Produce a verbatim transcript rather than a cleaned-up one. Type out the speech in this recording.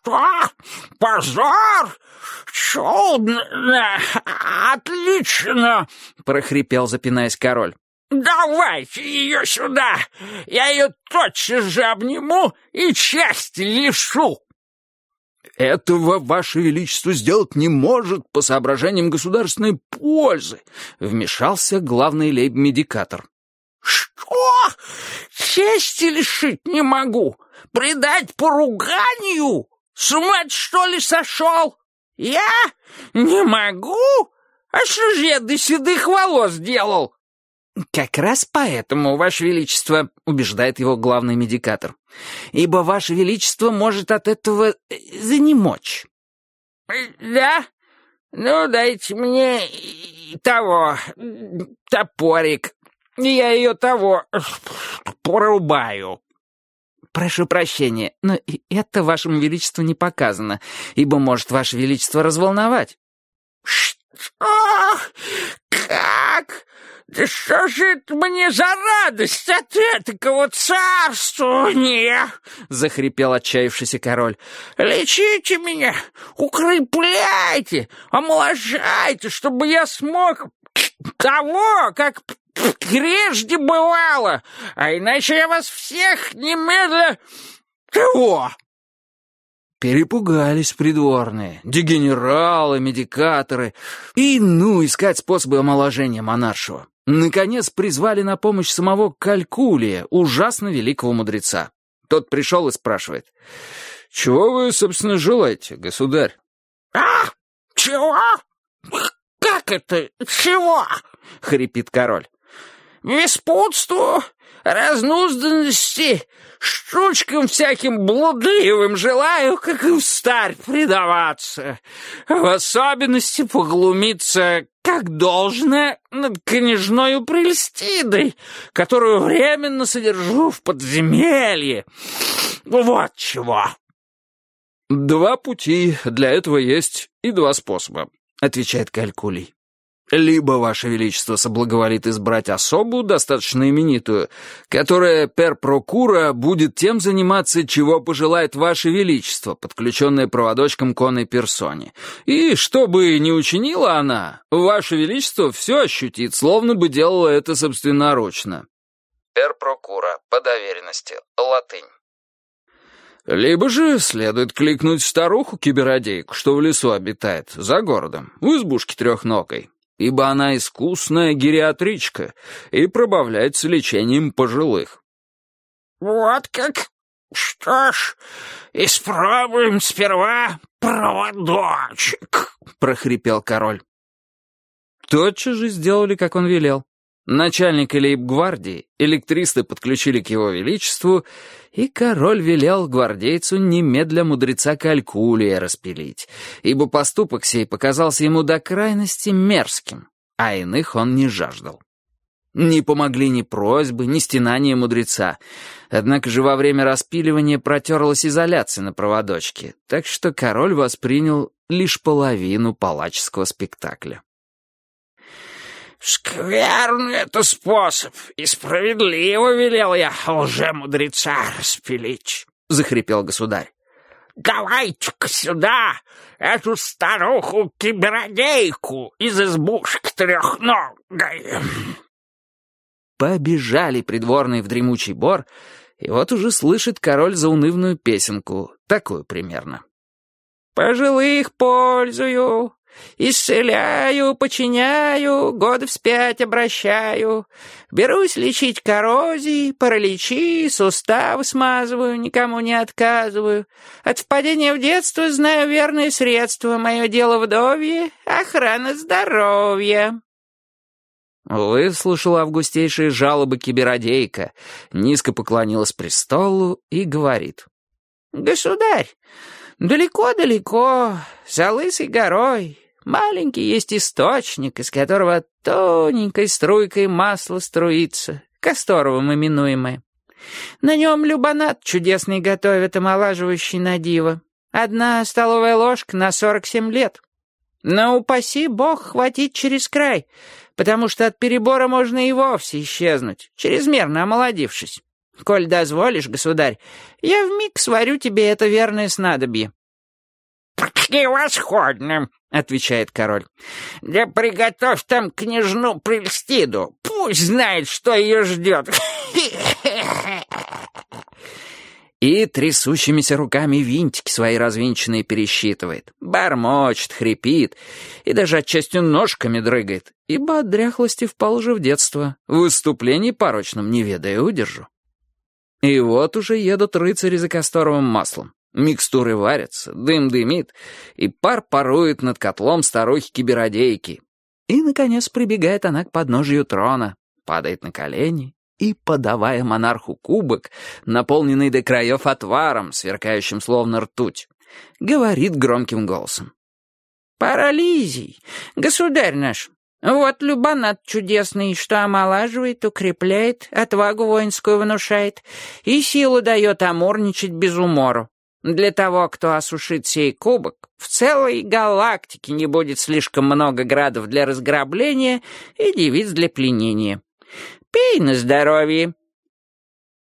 «Что? Позор? Чудно! Отлично!» — прохрипел, запинаясь, король. «Давайте ее сюда! Я ее тотчас же обниму и чести лишу!» «Этого Ваше Величество сделать не может по соображениям государственной пользы», — вмешался главный лейб-медикатор. «Что? Чести лишить не могу? Предать поруганию? С ума, что ли, сошел? Я? Не могу? А что же я до седых волос делал?» «Как раз поэтому, Ваше Величество», — убеждает его главный медикатор, «ибо Ваше Величество может от этого занемочь». «Да? Ну, дайте мне того, топорик. Я ее того порубаю». «Прошу прощения, но это Вашему Величеству не показано, ибо может Ваше Величество разволновать». «Что? Как? Да что же это мне за радость от этакого царствования?» — захрипел отчаявшийся король. «Лечите меня, укрепляйте, омоложайте, чтобы я смог того, как прежде бывало, а иначе я вас всех немедля того». Перепугались придворные, дегенералы, медикаторы, и, ну, искать способы омоложения монаршего. Наконец призвали на помощь самого Калькулия, ужасно великого мудреца. Тот пришел и спрашивает: «Чего вы, собственно, желаете, государь?» «А? Чего? Как это? Чего?» — хрипит король. «Беспутству, разнузданности, штучкам всяким блудливым желаю, как и встарь, предаваться, в особенности поглумиться, как должно, над княжною Прельстидой, которую временно содержу в подземелье. Вот чего». «Два пути для этого есть и два способа», — отвечает Калькулий. «Либо Ваше Величество соблаговолит избрать особу, достаточно именитую, которая пер-прокура будет тем заниматься, чего пожелает Ваше Величество, подключенное проводочком к оной персоне. И, что бы ни учинила она, Ваше Величество все ощутит, словно бы делала это собственноручно». Пер-прокура, по доверенности, латынь. Либо же следует кликнуть старуху-киберодейку, что в лесу обитает, за городом, в избушке трехногой, ибо она искусная гериатричка и пробавляется лечением пожилых. «Вот как? Что ж, испробуем сперва проводочек», — прохрипел король. Тотчас же сделали, как он велел. Начальника лейб-гвардии электристы подключили к его величеству, и король велел гвардейцу немедля мудреца Калькулия распилить, ибо поступок сей показался ему до крайности мерзким, а иных он не жаждал. Не помогли ни просьбы, ни стенания мудреца, однако же во время распиливания протерлась изоляция на проводочке, так что король воспринял лишь половину палаческого спектакля. «Скверный это способ, и справедливо велел я лжемудреца распилить», — захрипел государь. «Давайте-ка сюда эту старуху-киберодейку из избушки трехногой». Побежали придворные в дремучий бор, и вот уже слышит король заунывную песенку, такую примерно. «Пожилых пользую, исцеляю, починяю, годы вспять обращаю. Берусь лечить коррозии, параличи, суставы смазываю, никому не отказываю. От впадения в детство знаю верные средства. Мое дело вдовье, охрана здоровья». Выслушала августейшие жалобы киберодейка, низко поклонилась престолу и говорит: «Государь, далеко-далеко, за лысой горой, маленький есть источник, из которого тоненькой струйкой масло струится, касторовым именуемое. На нем любонат чудесный готовят, омолаживающий на диво. Одна столовая ложка на сорок семь лет. Но упаси бог хватить через край, потому что от перебора можно и вовсе исчезнуть, чрезмерно омолодившись. Коль дозволишь, государь, я вмиг сварю тебе это верное снадобье. «Превосходно!» — отвечает король. «Да приготовь там княжну Прельстиду, пусть знает, что ее ждет!» И трясущимися руками винтики свои развинченные пересчитывает, бормочет, хрипит и даже отчасти ножками дрыгает, ибо от дряхлости впал уже в детство, в выступлении порочном не ведая удержу. И вот уже едут рыцари за касторовым маслом. Микстуры варятся, дым дымит, и пар парует над котлом старухи-киберодейки. И, наконец, прибегает она к подножию трона, падает на колени и, подавая монарху кубок, наполненный до краев отваром, сверкающим словно ртуть, говорит громким голосом. «Парализий, государь наш, вот любанат чудесный, что омолаживает, укрепляет, отвагу воинскую внушает и силу дает амурничать без умору. Для того, кто осушит сей кубок, в целой галактике не будет слишком много градов для разграбления и девиц для пленения. Пей на здоровье,